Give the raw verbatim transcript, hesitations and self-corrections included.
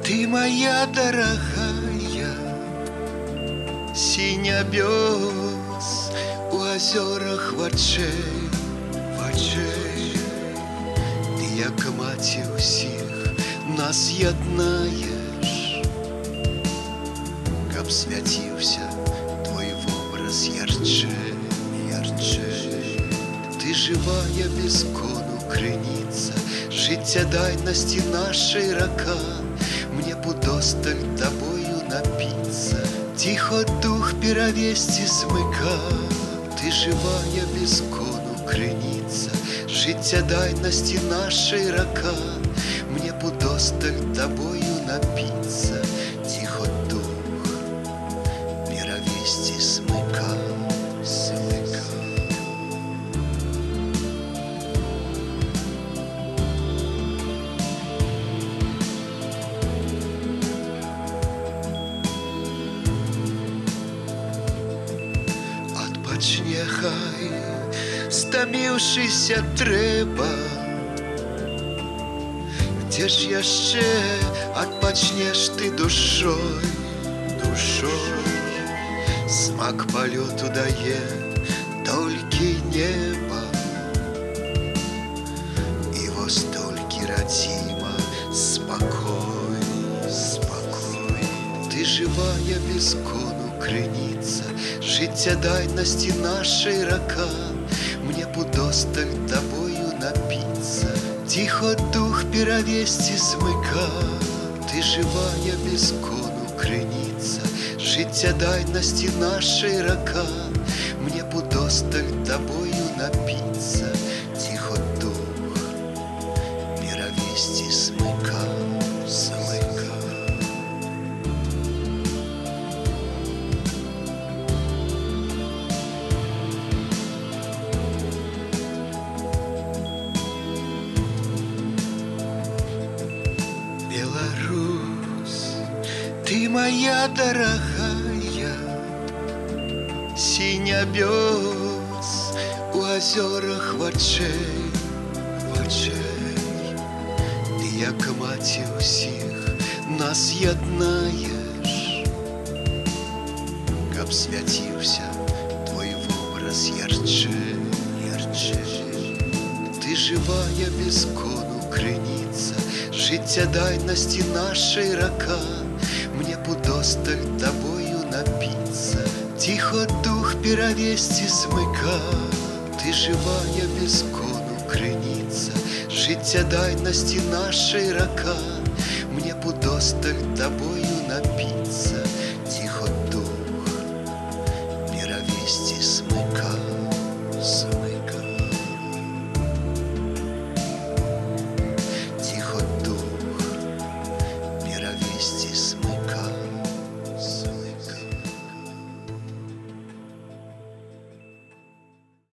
Ты моя дорогая, синябёс у озерах вачэй, вачэй. Ты, як маці ўсіх, нас яднаеш, каб свяціўся твой вобраз ярчэй, ярчэй. Ты живая без кону крыніца, жыццядайнасці нашай рака. Мне пудосталь тобою напиться, тихо дух перавесці смыка. Ты живая без кону крыніца, жыццядайнасці нашай рака. Мне пудосталь тобою напиться, тихо дух перавесці смыка, смыка. Нехай, стаміўшыся трэба, дзе ж яшчэ адпачнеш ты душой, душой. Смак палёту дае толькі неба, і вось толькі радзіма спакой, спакой. Ты живая без кону крыніца, жыццядайнасці нашай рака. Мне пудосталь тобою напиться, тихо дух перавесці смыка. Ты живая без кону крыніца, жыццядайнасці нашай рака. Мне пудосталь тобою напиться, тихо дух перавесці смыка, смыка. Беларусь, ты моя дорогая, синябёс у озерах вачэй, вачэй. Ты, як маці ўсіх, нас яднаеш, каб свяціўся твой вобраз ярчэй, ярчэй. Ты живая без кону крыніца, жыццядайнасці нашай рака. Мне пудосталь тобою напиться, тихо дух перавесці смыка. Ты живая без кону крыніца, жыццядайнасці нашай рака. Мне пудосталь тобою напиться,